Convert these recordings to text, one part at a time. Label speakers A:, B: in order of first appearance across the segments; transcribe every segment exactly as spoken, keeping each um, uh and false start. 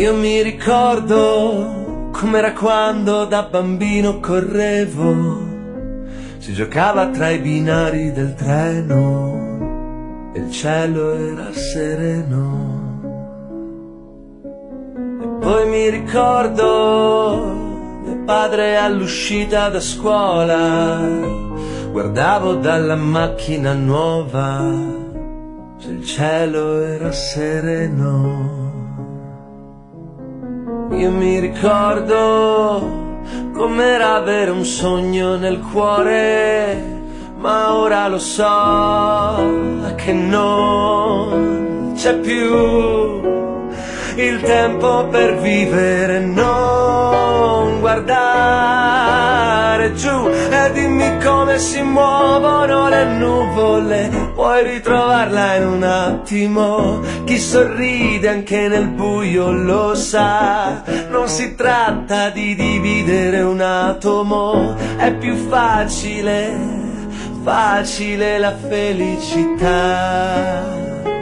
A: Io mi ricordo com'era quando da bambino correvo, si giocava tra i binari del treno e il cielo era sereno. E poi mi ricordo mio padre all'uscita da scuola, guardavo dalla macchina nuova se il cielo era sereno. Io mi ricordo com'era avere un sogno nel cuore, ma ora lo so che non c'è più il tempo per vivere. Non guardare giù e dimmi come si muovono le nuvole, puoi ritrovarla in un attimo. Chi sorride anche nel buio lo sa, non si tratta di dividere un atomo, è più facile, facile la felicità.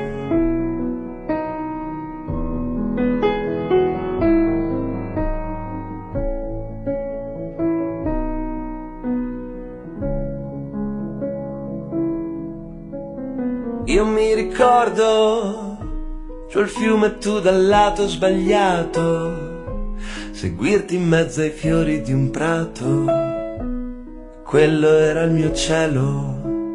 A: Io mi ricordo giù il fiume e tu dal lato sbagliato, seguirti in mezzo ai fiori di un prato, quello era il mio cielo.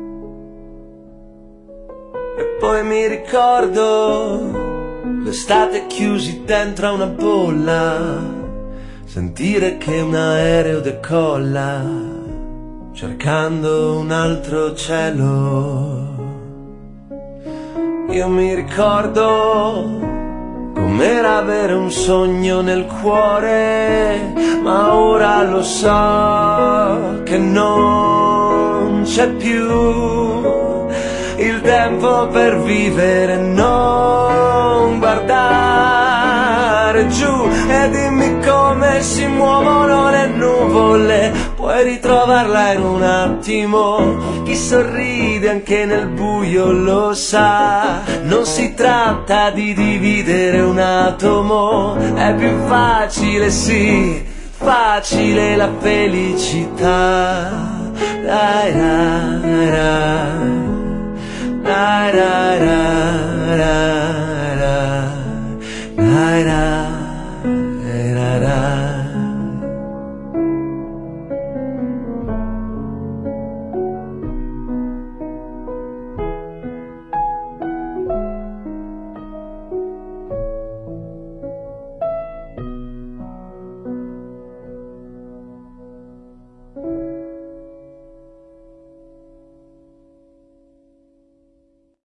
A: E poi mi ricordo l'estate chiusi dentro a una bolla, sentire che un aereo decolla cercando un altro cielo. Io mi ricordo com'era avere un sogno nel cuore, ma ora lo so che non c'è più il tempo per vivere. Non guardare giù e dimmi come si muovono le nuvole, puoi ritrovarla in un attimo. Chi sorride anche nel buio lo sa, non si tratta di dividere un atomo, è più facile, sì, facile la felicità. Dai, dai, dai, dai, dai, dai.